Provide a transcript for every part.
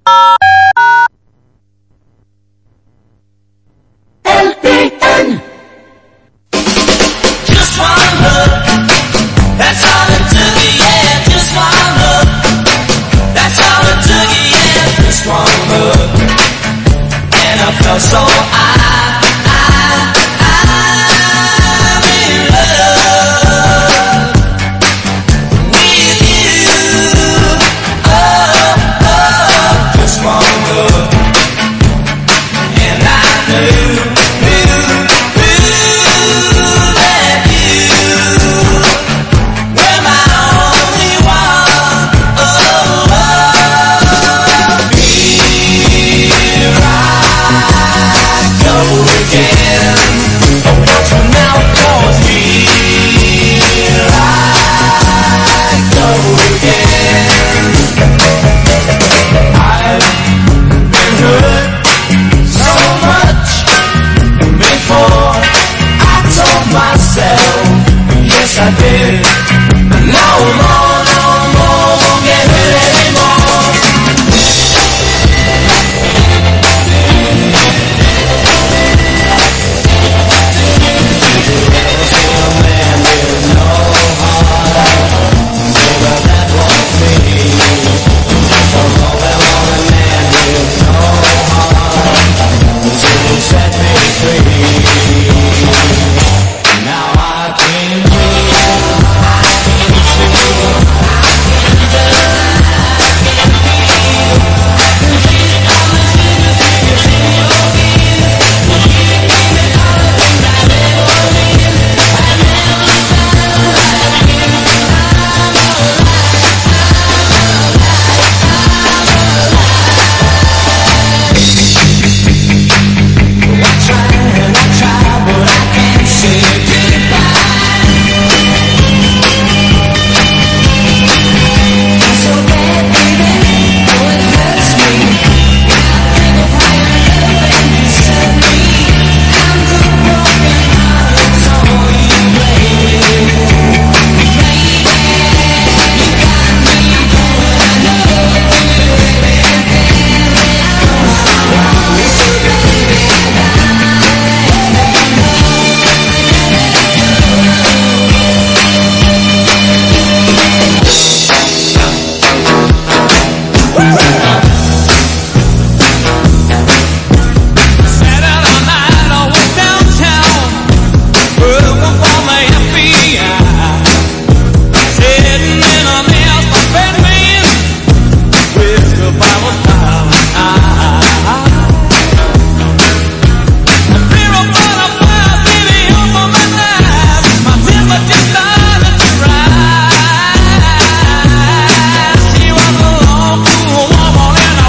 LPN. Just one look, that's all it took, yeah. Just one look, that's all it took, yeah. Just one look, and I felt so I'm in love with you. Oh, just one look, and I knew that you were my only one. Here I go again. Now cause here I go again. I've been hurt so much before. I told myself, yes I did. No more, won't get hurt anymore. A man with no heart, but that was me. So all that want a man with no heart, to set me free. Now I can breathe. I try, but I can't say goodbye. So bad, baby, oh it hurts me. I think of how you love and you set me. I'm the broken heart, it's all you, baby. Baby, you got me going. I know you, baby. Saturday night I was downtown, working for the FBI. Sitting in a mess of Batman, with the Bible time. The fear of butterflies, baby, on my life. My temper just started to rise. She was a long, cool woman, and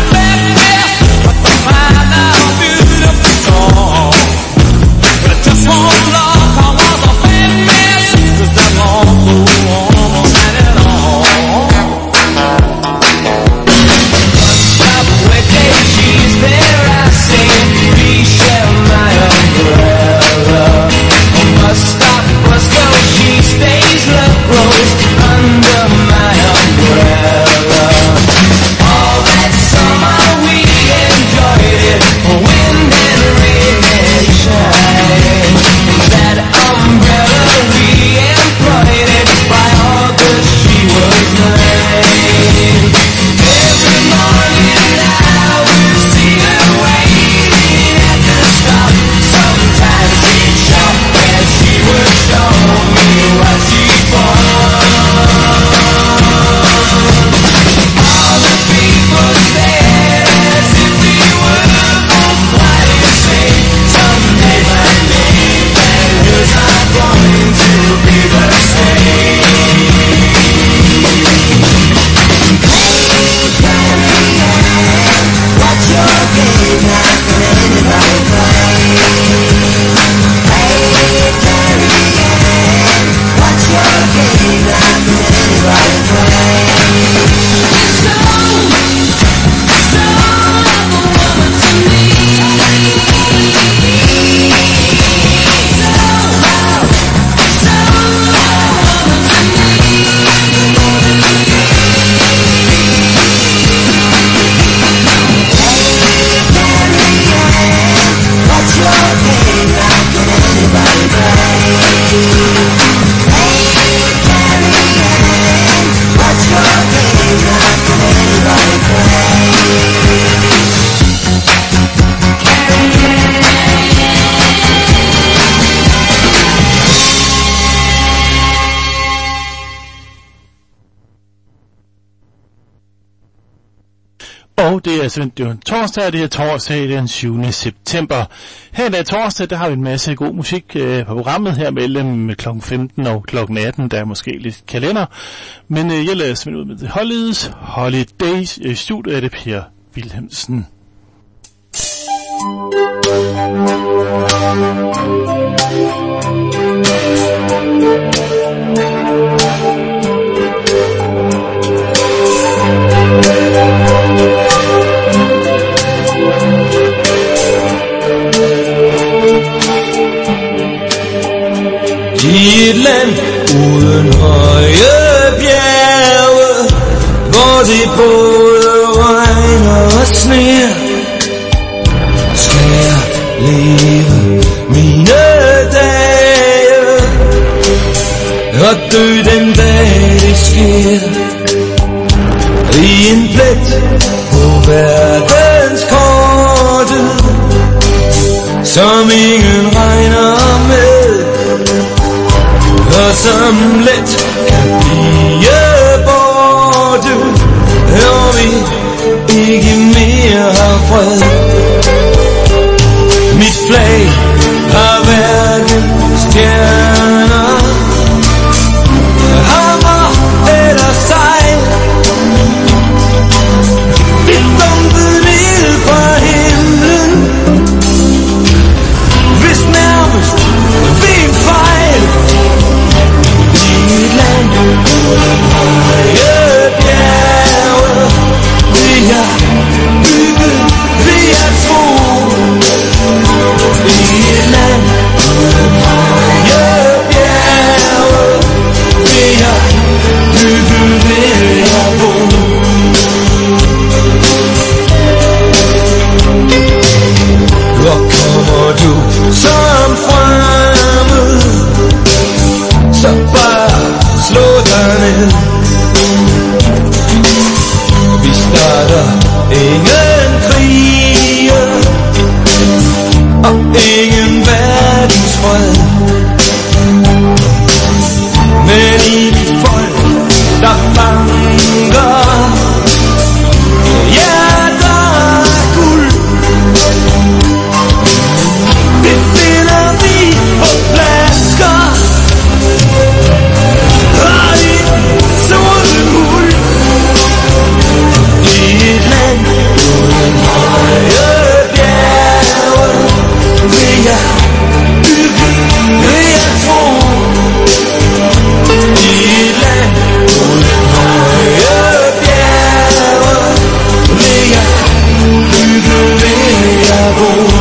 Og det er simpelthen en torsdag, og det er torsdag den 7. september. Her i torsdag, der har vi en masse god musik på programmet her mellem kl. 15 og kl. 18. Der er måske lidt kalender. Men jeg lader simpelthen ud med The Hollies, Holidays. I studiet er det Per Wilhelmsen. I et land uden høje bjerge, hvor det både regner og sner, skal jeg leve mine dage og dø den dag det sker. I en plet på verdenskortet, som ingen regner med, og som let kan blive borte, når vi ikke mere har fred. Mit flag har hverken stjerner, hammer eller sejl. Vi dumpede ned fra himlen, hvis nærmest ved en fejl. I et land uden høje bjerge, vil jeg bygge, vil jeg tro. I et land uden høje bjerge, vil jeg bygge, vil jeg bo. Hvor kommer du som fremmed, så bare slå dig ned. Vi starter ingen krige og ingen verdensfred, men i de folk, der banker, ja, der er guld. Det finder vi på flasker og i sorte hul. I et land uden høje bjerge, vil jeg bygge, vil jeg tro. I et land uden høje bjerge, vil jeg bygge, vil jeg bo.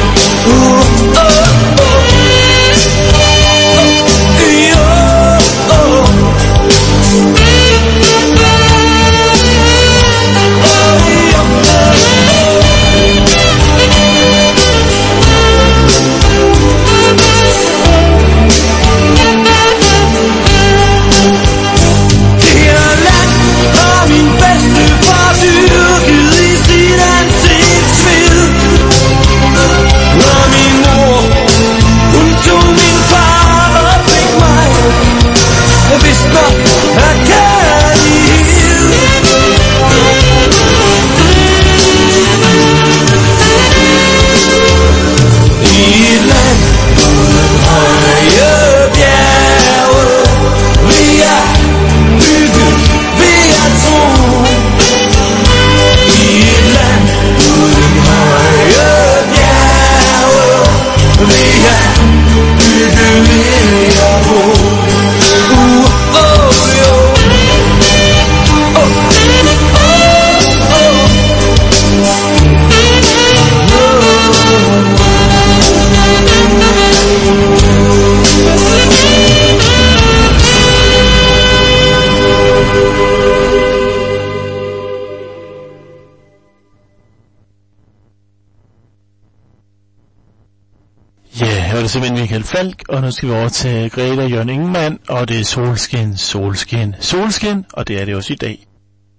Simpelthen Michael Falk, og nu skal vi over til Greta og Jørgen Ingemann, og det er solskin, solskin, solskin, og det er det også i dag.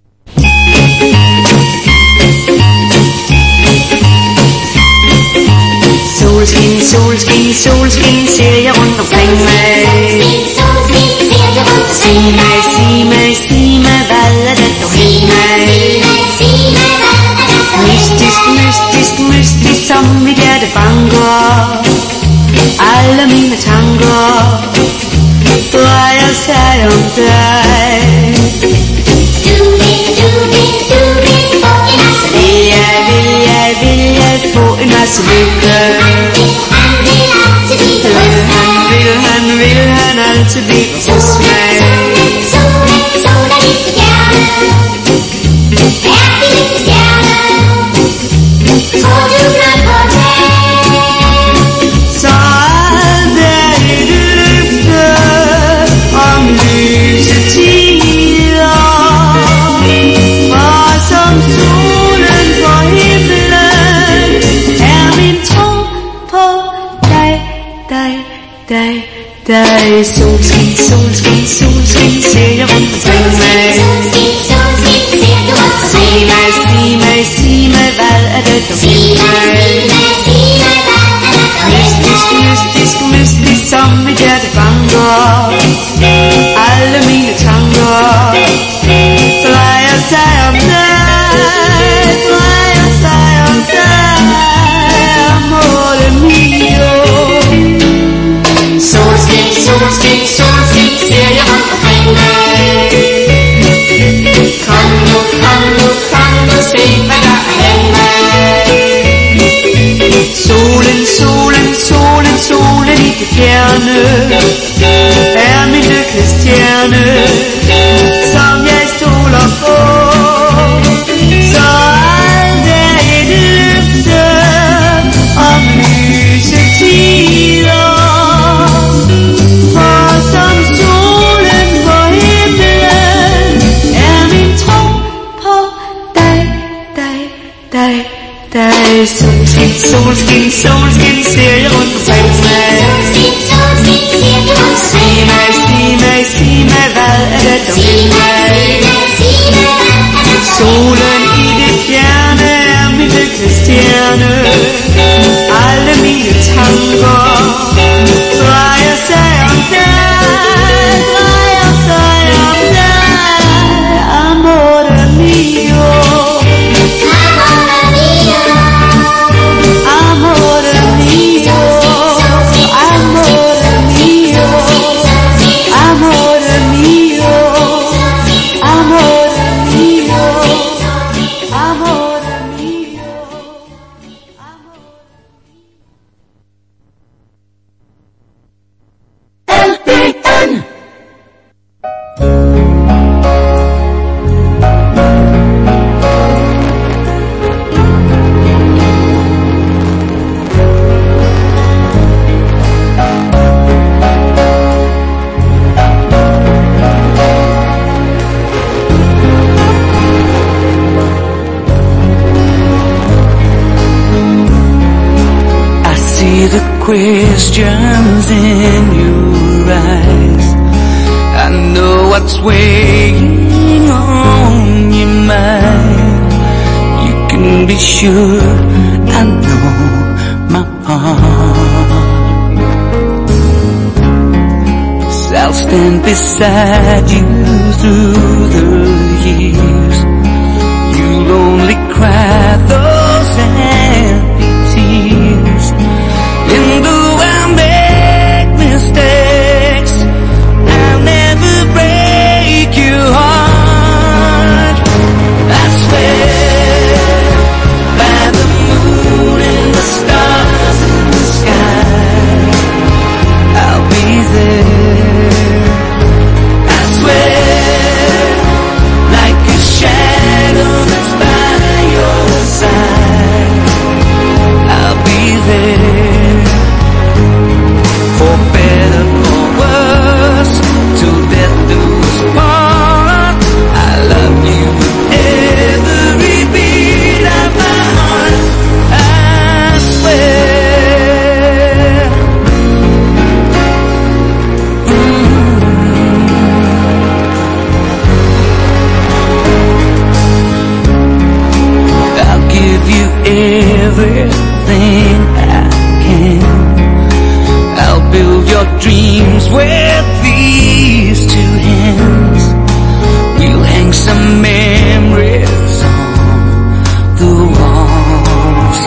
Solskin, solskin, solskin, ser jeg rundt omkring mig. Solskin, ser jeg rundt omkring mig. Sig mig, sig mig, hvad er det du hænger mig? Sig mig, sig mig, hvad mystisk som mit hjerte banker. Alle mine tanker drejer sig om dig. Vil jeg få en masse lykke. Han altid blive hos mig. Så alt er et løfte om lyse tider, for som solen på himlen er min tro på dig. Solskin, solskin, solskin, ser jeg rundt omkring mig. Sig mig, hvad er det, du vil mig? Mystisk som mit hjerte banker. Alle mine tanker drejer sig om dig, amore mio. Solskin, ser jeg rundt omkring mig. Kom nu, se hvad der er af mig. Solen i det fjerne er min lykkestjerne, som jeg stoler på. Så alt er et løfte om lyse tider, for som solen på himlen er min tro på dig. Solskin, ser jeg rundt omkring mig. Sig mig, hvad er det, du vil mig? Solen i det fjerne er min lykkestjerne. Alle mine tanker drejer sig om dig, amore mio. Questions in your eyes. I know what's weighing on your mind. You can be sure I know my heart. 'Cause I'll stand beside you through the years. You'll only cry those empty tears. And though I make mistakes, I'll never break your heart. I swear by the moon and the stars in the sky, I'll be there. I swear like a shadow that's by your side, I'll be there. For better or worse, till death do us part. I love you with every beat of my heart. I swear. I'll give you everything I can. I'll build your dreams with these two hands. We'll hang some memories on the walls.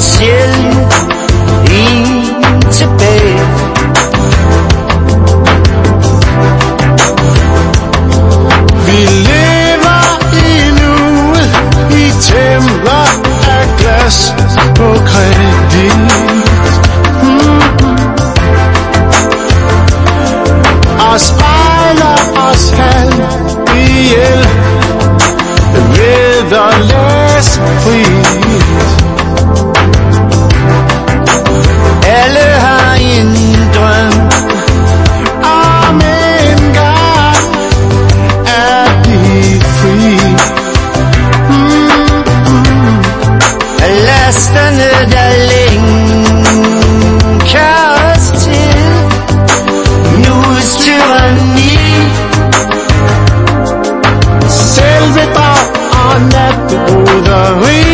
sjældent en tilbage. Vi lever endnu i templer af glas på kredit. Og spejler os halv ihjel ved at læse frit. Alle har en drøm Om en gang at blive fri. lasterne, der lænker os til nuets tyranni. Selvbedrag og natbroderi.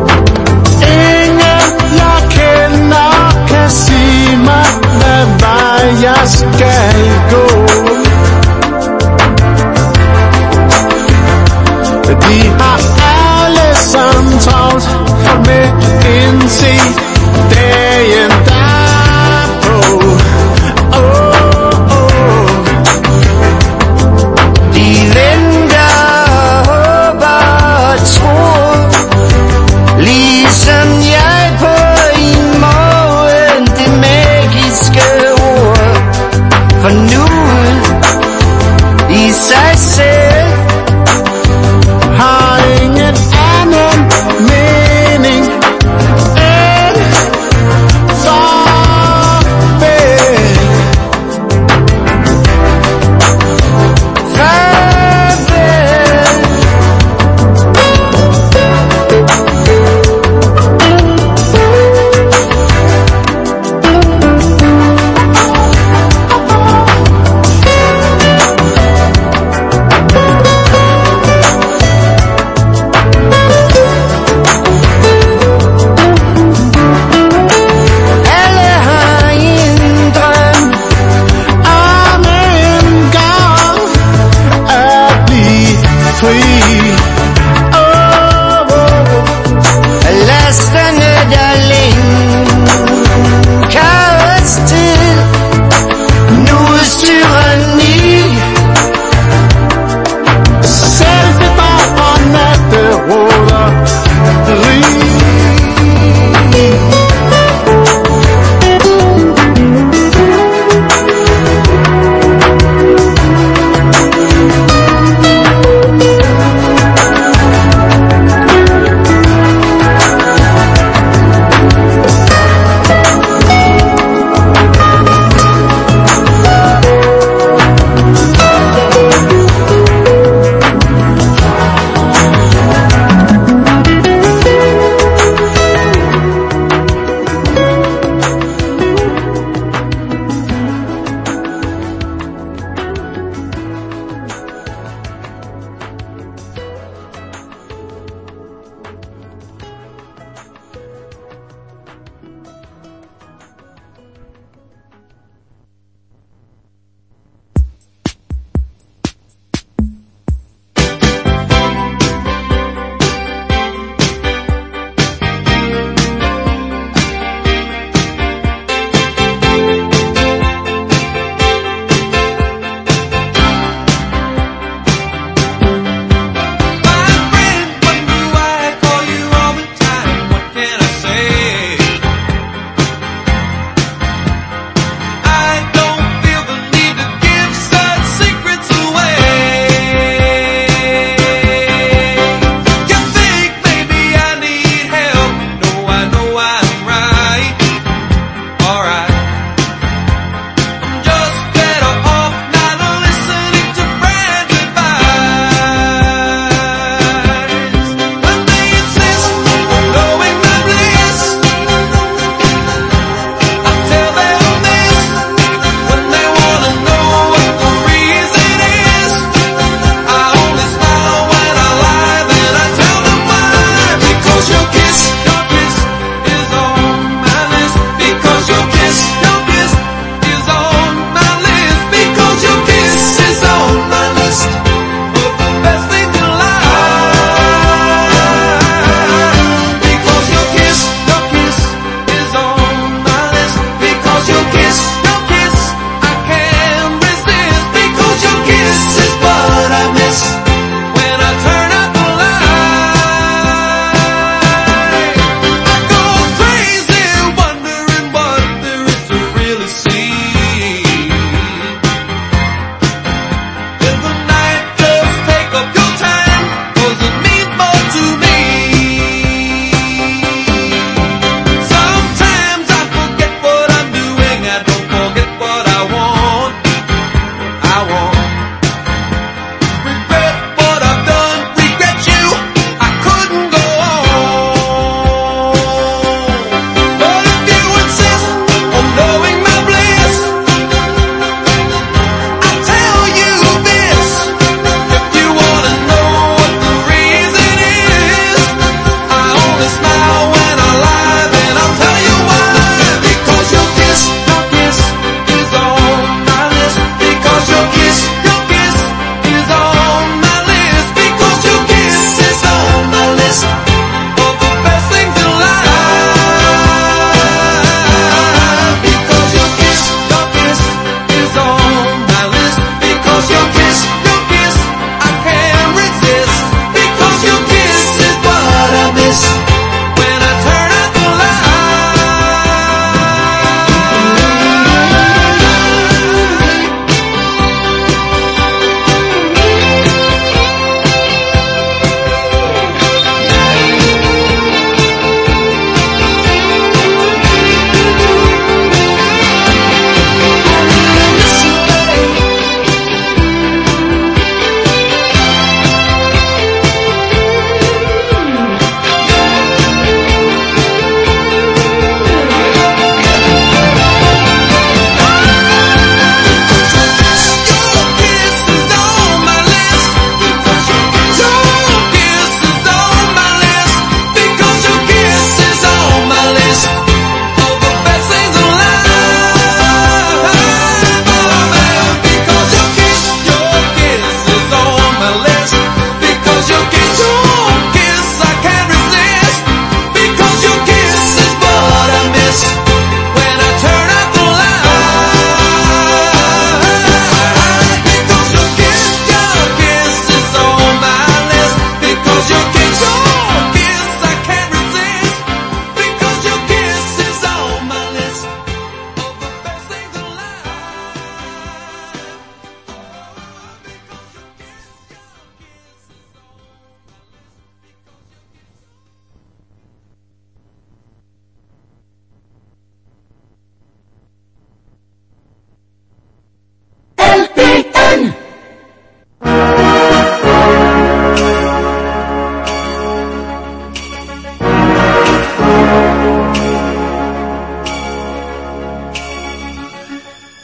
Ingen jeg kender kan sige mig, hvad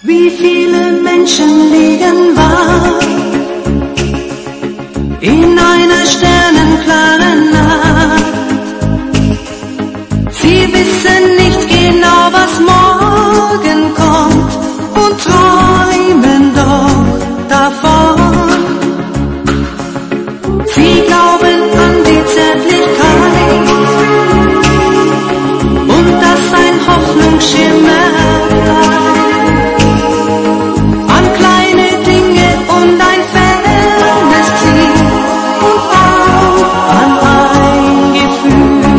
Wie viele Menschen liegen wach in einer sternenklaren Nacht. Sie wissen nicht genau, was morgen kommt und träumen doch davon. Sie glauben an die Zärtlichkeit und dass ein Hoffnungsschimmer bleibt. An kleine Dinge und ein fernes Ziel und auch an ein Gefühl.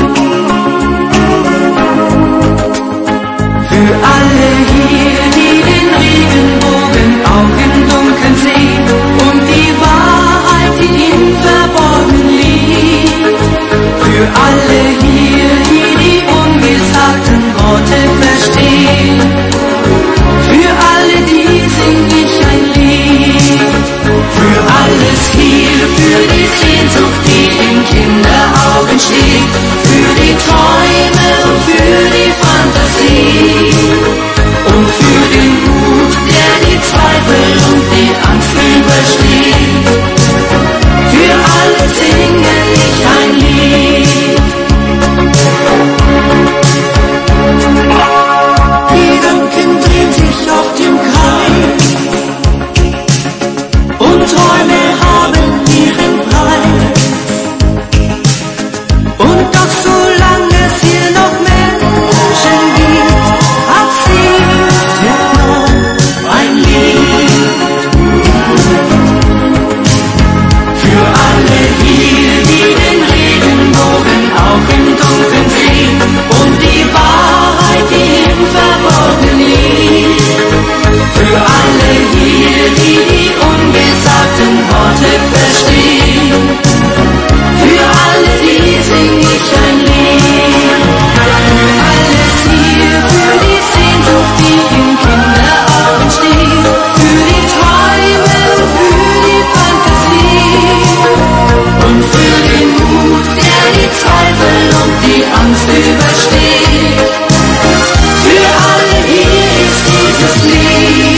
Für alle hier, die den Regenbogen auch im Dunkeln sehen und die Wahrheit, die ihm verborgen liegt. Für alle hier, die die ungesagten Worte verstehen. Für alle die sing ich ein Lied. Für alles hier, für die Sehnsucht, die in Kinderaugen steht. Für die Träume und für die Fantasie. Und für den Mut, der die Zweifel und die Angst übersteht. Für alle singe ich ein Lied. Gedanken drehen sich auf dem Kreis und Träume haben ihren Preis. Und doch solange es hier noch Menschen gibt, hat sie jetzt noch ein Lied. Für alle hier, die den Regenbogen auch im Dunkeln sehen und die Wahrheit, die im Verborgenen liegt. Für alle hier, die die ungesagten Worte verstehen. Für alle die sing ich ein Lied. Für alles hier, für die Sehnsucht, die in Kinderaugen steht. Für die Träume und für die Fantasie. Und für den Mut, der die Zweifel und die Angst übersteht. Für alle hier ist dieses Lied.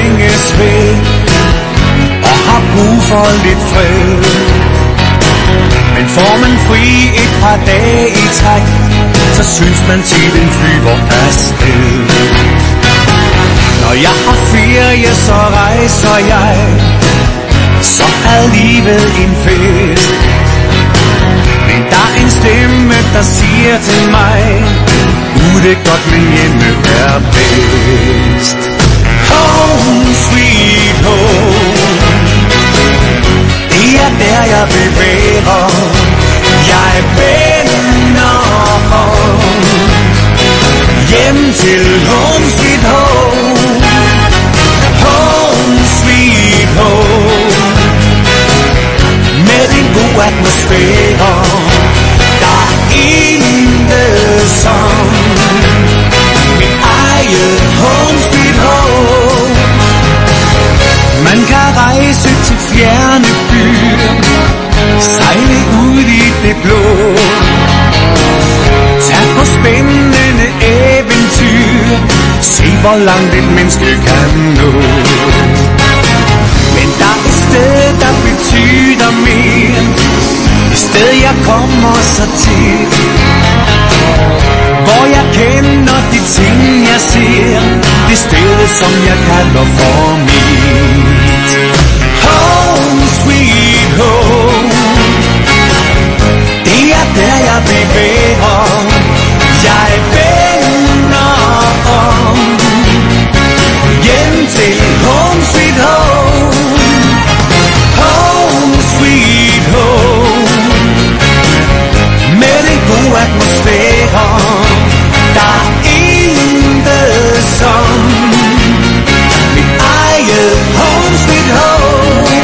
længes væk og har brug for lidt fred. Men får man fri et par dage i træk, så synes man tiden flyver afsted. Når jeg har ferie, så rejser jeg, så er livet en fest. Men der er en stemme, der siger til mig, ude godt, men hjemme er bedst. Home sweet home, det er der jeg bevæger. Jeg vender om hjem til home sweet home. Home sweet home, med en god atmosfære. Der er intet som mit eget home sweet home. Man kan rejse til fjerne byer, sejle ud i det blå, tag på spændende eventyr, se hvor langt et menneske kan nå. Men der er et sted, der betyder mere, et sted jeg kommer så tit, hvor jeg kender de ting jeg ser, det sted som jeg kalder for mit. Home sweet home, det er der jeg bevæger. Jeg vender om hjem til home sweet home. Home sweet home, med en god atmosfære. Der er intet som mit eget home sweet home.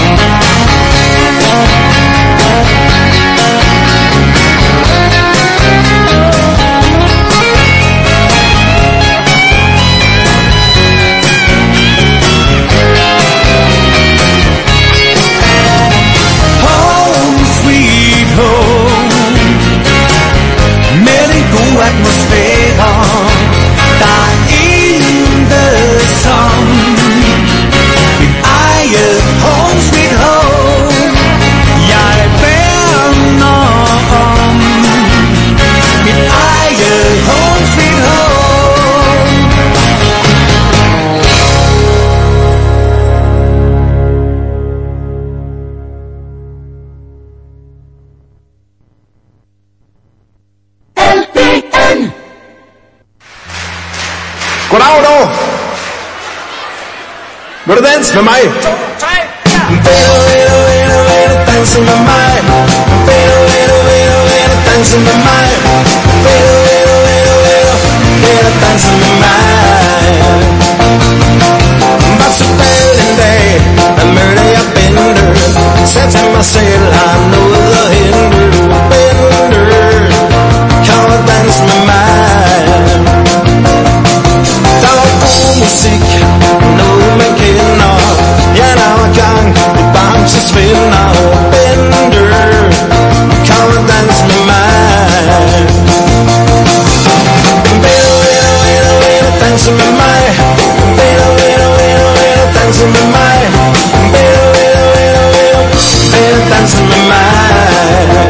Atmosfære, der er intet som mit eget home sweet home. Jeg værner om mit eget home sweet home. Goddag dog. Vil du danse med mig? Danse med mig. Danse med mig. Danse med mig. Var så bad en dag, der mødte jeg Bender. Sagde til mig selv, har noget at hente. Bender, kom og dans med mig. Der var god musik, noget man kender. Ja, der var gang i Bamses venner. Og Bender, kom og dans med mig. Bender, danse med mig. Bender, danse med mig. Bender, danse med mig.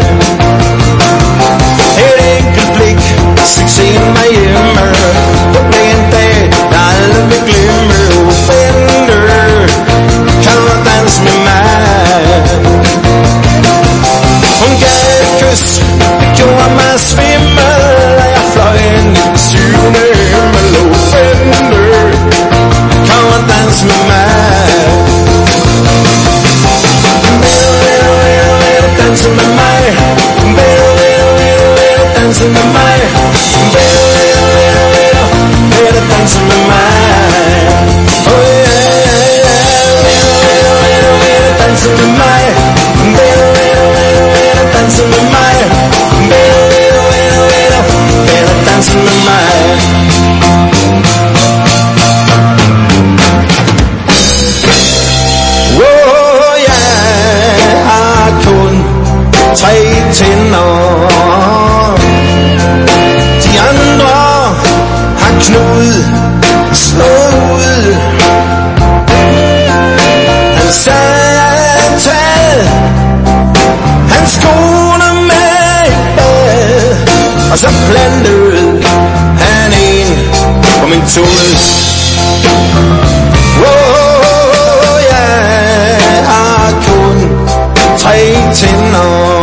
Et enkelt blik, succesen mig hjemme. Det blev en dag, der aldrig vil glemme. Bender, kan du danse med mig? Hun gav et kys, det gjorde mig svimmel. Og jeg fløj ind i den syvende himmel. Bender, kan du danse med mig? Bender, danse med mig. Bender, danse med mig. Bender, danse med mig. Oh yeah, danse med mig. Danse med mig. Danse med mig. Oh yeah, jeg har kun 3 tænder. De andre har knud, slå Og så plantede han en på min tud. Jeg har kun 3 tænder.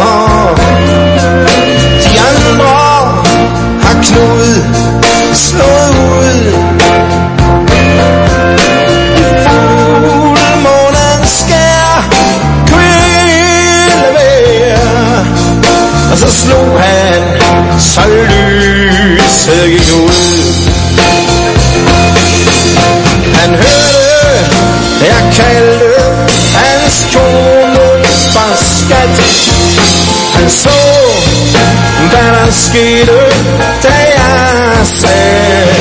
De andre har Knud slået ud. I fuldmånen skær kvælevære. Og så slog han, så lyset gik ud. Han hørte, jeg kaldte hans kone for skat. Han så, hvad der skete, da jeg sagde,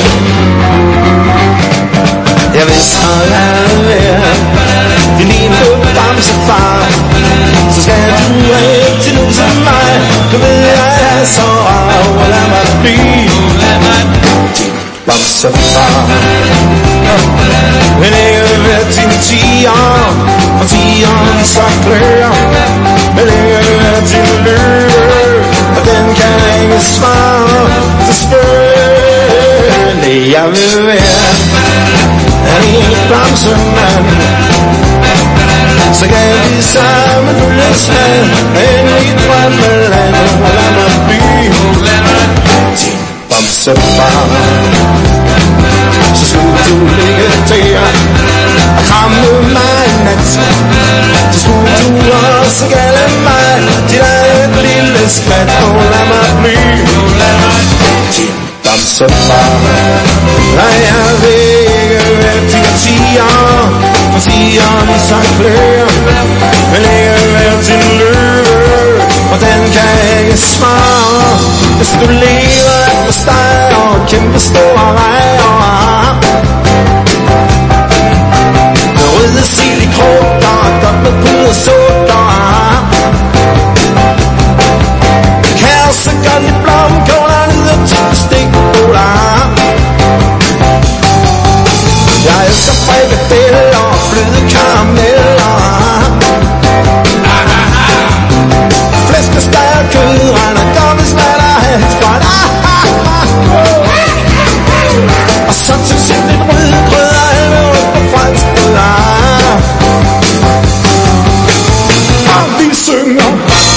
jeg vidste, at jeg være din lille bamsefar. Så skal du ikke til nu som mig. Nu ved jeg så, og lad mig blive din bamsefar. Men ikke ved din tiger, for tigeren så klør. Men ikke ved din løve, og den kan ikke svare. Så selvfølgelig jeg vil være en bamsemand. Så kan vi sammen følges med en i drømmeland. Og lad mig blive din bamsefar. Så skulle du ligge der og kramme mig en nat. Så skulle du også kalde mig dit eget lille skvat. Og lad mig blive din bamsefar. Nej, jeg vil ikke være din tiger, for tigeren i så klør. Men ikke være din løve, og den kan ikke svare. Hvis du lever af på steg og kæmpe store rejer. Røde sild i krogter og dobbelt puder sutter. Kæreste godt i blomkåler, nyder type stikboller. Jeg elsker frikadeller og fløde karameller. Flæskesteg og kød, regner dobbeltsmatter halsbånd. Og så til sidst lidt røde grød og halve på fransk brød. Og vi synger.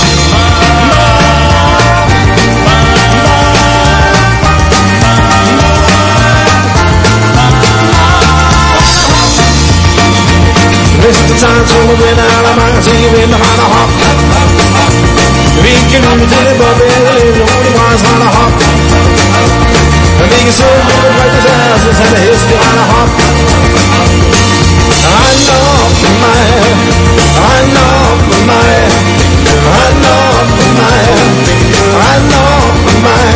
Hvis du tager en tur, vinder er der mange ting, vinder han og hop. Vi kan lytte til det, hvor vi er lidt rolig, bræs han og hop. Men vi kan se, at det er rigtig svært, så tager det hest i han og hop. Rend op med mig, rend op med mig, rend op med mig, rend op med mig.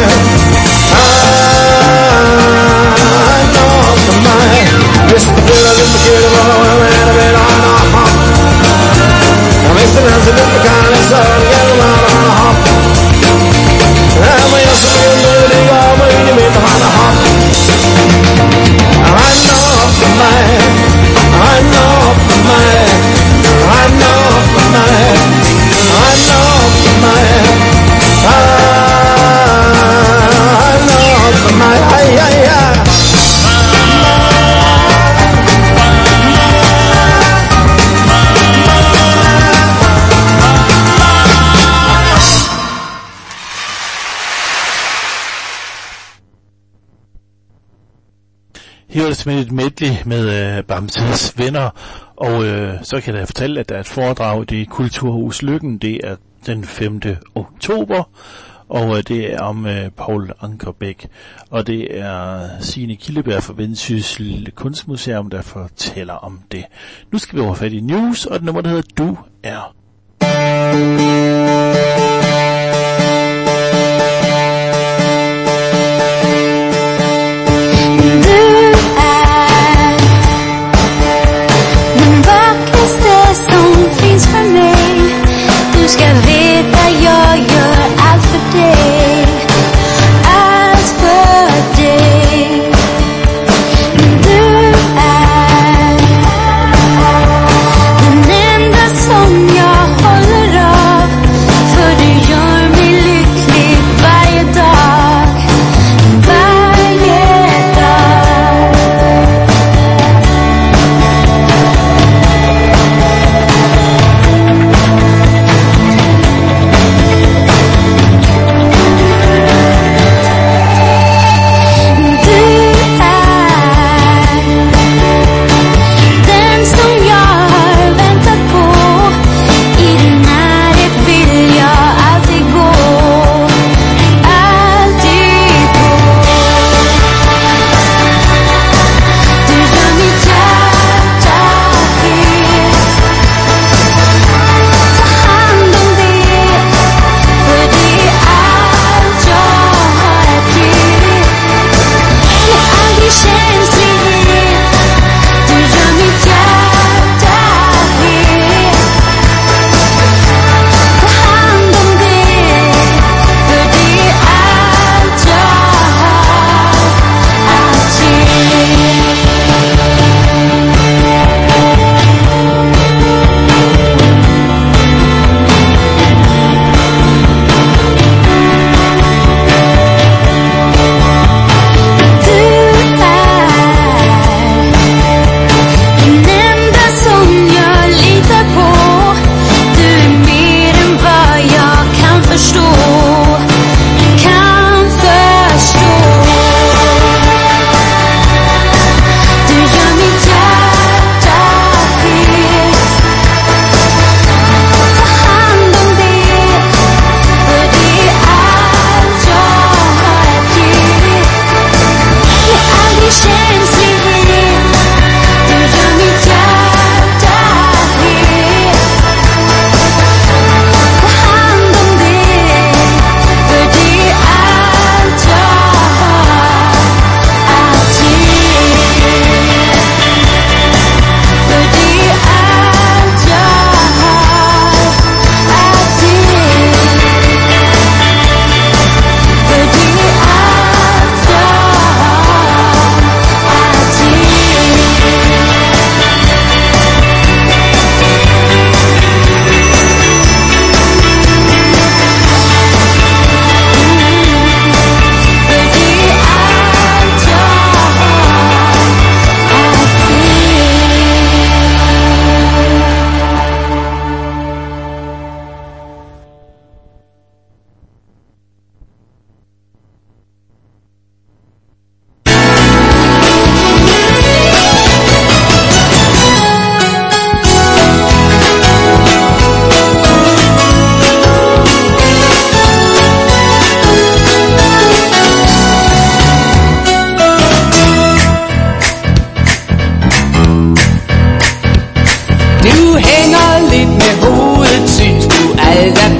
Rend op med mig. Hvis du bliver lidt forkert, hvor er det vel rend og hop. Og hvis det er så lidt for kærlig, så er det gerne rend og hop. Ja, men jeg så vil jeg ligge op og ind i midten, rend og hop. Rend op med mig, rend op med mig, rend op med mig, rend op med mig, rend op med mig, ej, ej, ej. Her er det simpelthen et medley med Bamses venner, og så kan jeg fortælle, at der er et foredrag i Kulturhus Lykken. Det er den 5. oktober, og det er om Paul Ankerbæk, og det er Signe Killeberg fra Vendsyssel Kunstmuseum, der fortæller om det. Nu skal vi over fat i news, og det nummer, der hedder Du er. Du skal vide, at jeg gør alt for dig. Alt for dig. Du er den enda som jeg holder af.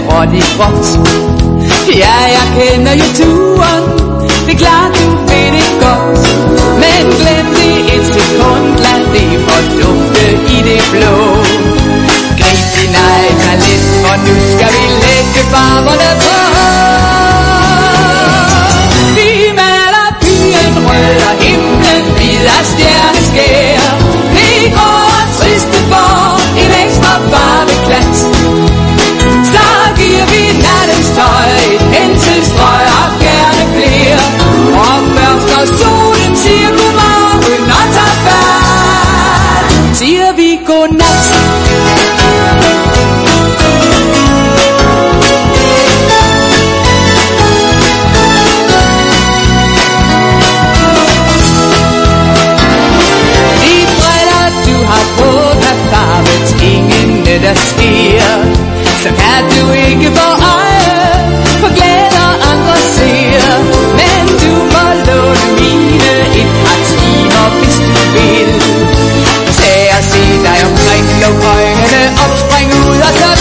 grådigt gråt. Ja, jeg kender jo turen, det er klart du ved det godt. Men glem det et sekund, lad det fordufte i det blå. Grib din egen talent, for nu skal vi lægge farverne på. Vi maler byen rød og himlen hvid af stjerneskær. Det går triste for en ekstra farveklat. Så giver vi nattens tøj et penselstrøg og gerne flere. Og først når solen siger godmorgen og tager fat, siger vi godnat. Der sker, så kan du ikke få øje for glæder andre ser. Men du må låne mine et par timer, hvis du vil. Tag og se dig omkring, luk øjnene op, spring ud og så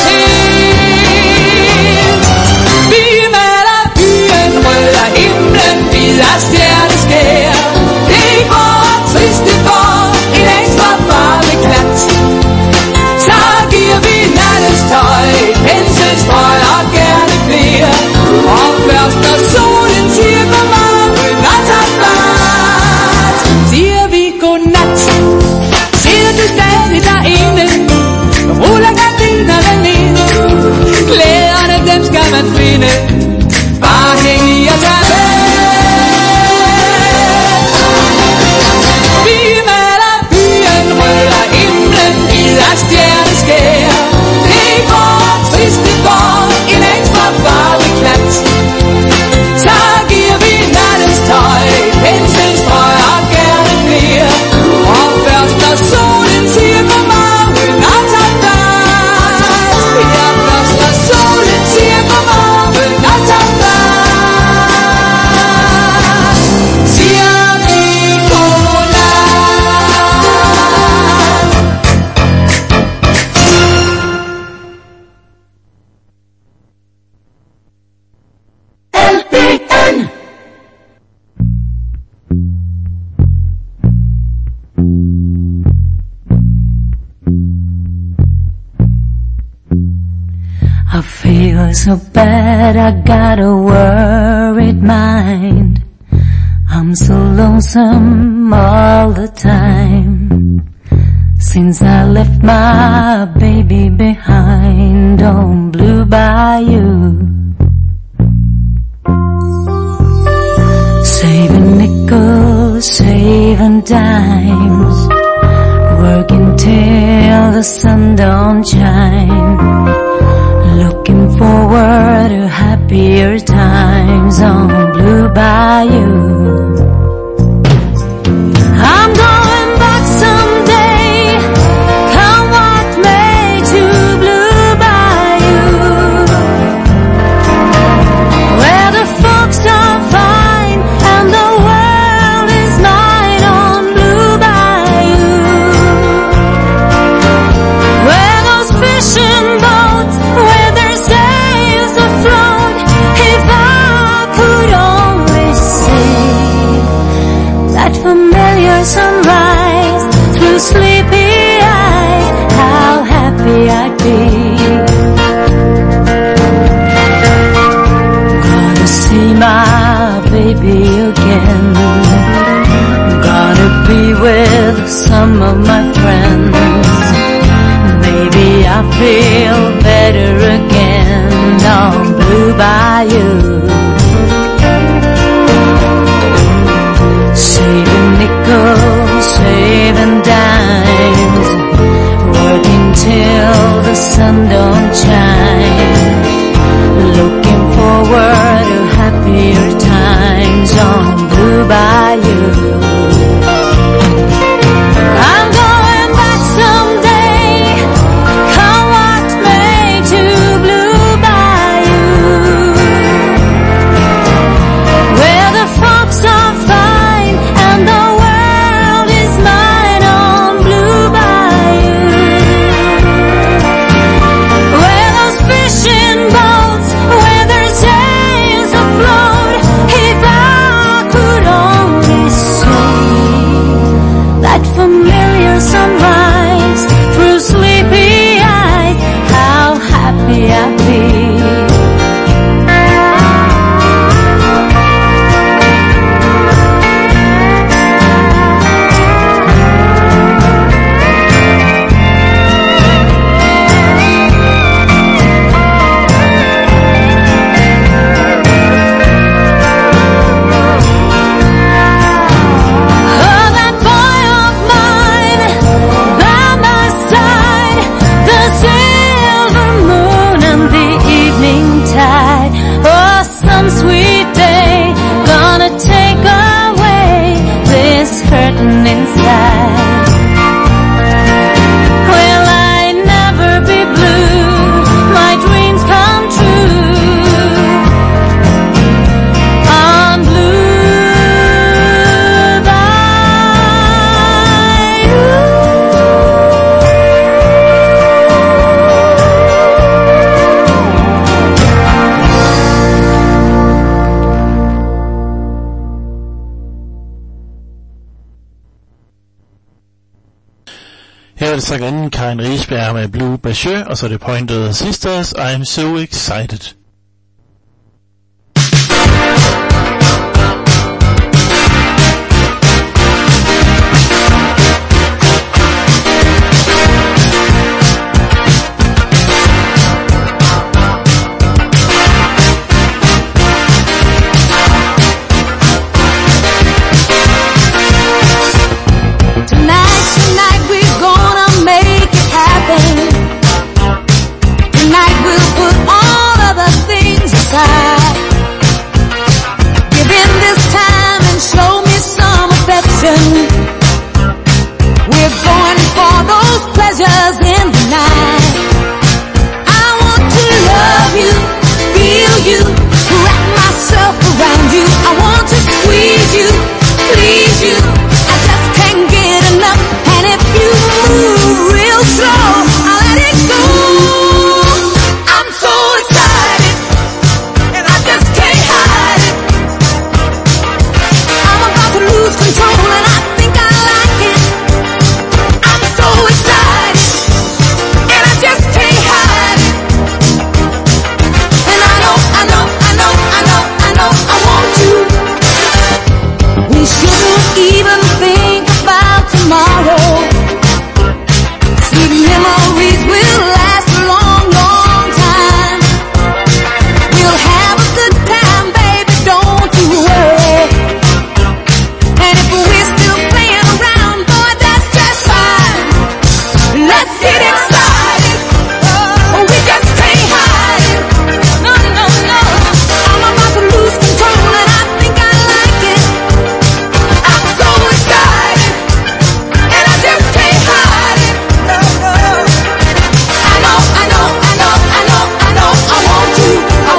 til. Vi maler byen rød og himlen hvid af stjerneskær. Det går triste for en ekstra farveklat. Tøj, penselstrøg og gerne flere. Og først når solen siger godmorgen og tager fat, siger vi godnat. Sidder du stadig derinde, ruller gardinerne ned. Glæderne dem skal man finde, bare hæng i og tag med. Vi maler byen rød og himlen hvid af stjerneskær. Triste for en ekstra farveklat. Så giver vi nattens tøj, penselstrøg og gerne flere. Og først når solen siger godmorgen og tager fat. Ja, først når solen siger godmorgen og tager fat, siger vi I feel so bad, I got a worried mind. I'm so lonesome all the time. Since I left my baby behind on Blue Bayou. Saving nickels, saving dimes, working till the sun don't shine. Looking forward to happier times on Blue Bayou. I'm going back someday, come what may, to Blue Bayou, where the folks are fine and the world is mine on Blue Bayou, where those fishing boats with their sails afloat. If I could only see that familiar sunrise through sleepy eyes, how happy I'd be. Gonna see my baby again, gonna be with some of my friends. Maybe I feel better again on Blue Bayou. Saving nickels, saving dimes, working till the sun don't shine. Looking forward to happier times on Blue Bayou. I'm going back someday, come what may, to Blue Bayou. Her er det sangerinden Karin Risberg med Blue Bacheux, og så er det Pointer Sisters, I'm So Excited. Tonight we're gonna make it happen. Tonight we'll put all other things aside. Give in this time and show me some affection. We're going for those pleasures in the night. I want to love you, feel you, wrap myself around you. I want to squeeze you, please you. I just can't get enough. And if you move real slow, I'll let it go. I'm so excited, and I just can't hide it. I'm about to lose control, and I think I like it. I'm so excited, and I just can't hide it. And I know I want you. We shouldn't even think about tomorrow. Sweet memories will last a long, long time. We'll have a good time, baby, don't you worry. And if we're still playing around, boy, that's just fine. Let's get excited. We just can't hide it. No. I'm about to lose control, and I think I like it. I'm so excited, and I just can't hide it. I know, I want you.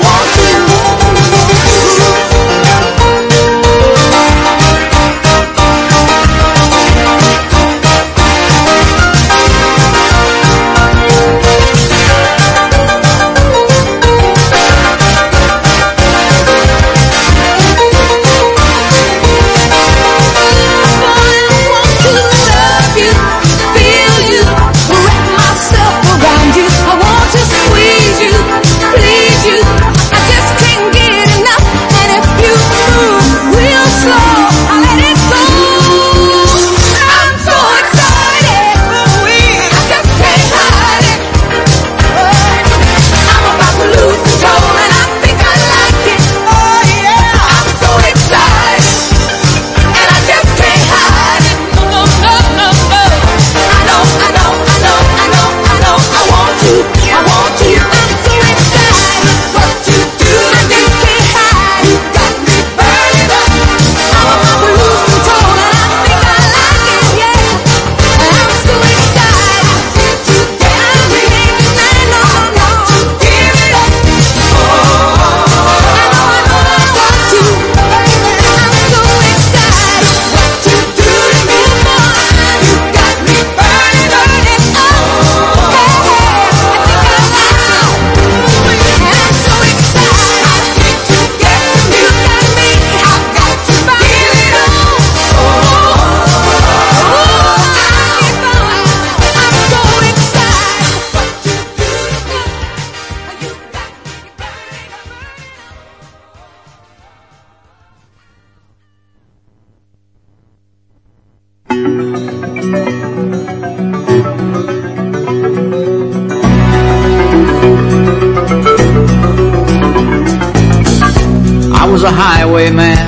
I was a highwayman.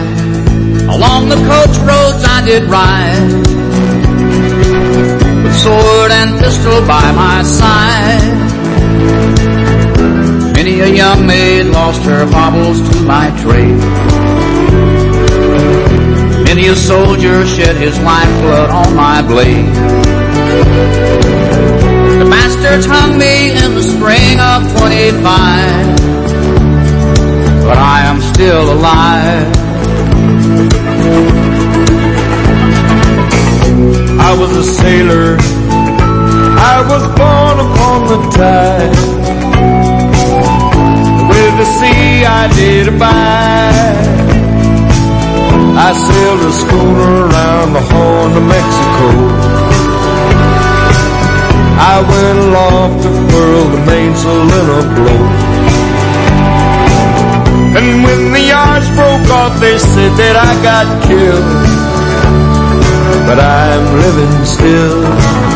Along the coach roads I did ride, with sword and pistol by my side. Many a young maid lost her baubles to my trade. Many a soldier shed his lifeblood on my blade. The bastards hung me in the spring of 25, but I am still alive. I was a sailor, I was born upon the tide. With the sea I did abide. I sailed a schooner around the Horn of Mexico. I went aloft to furl the mainsail in a blow. And when the yards broke off, they said that I got killed, but I'm living still.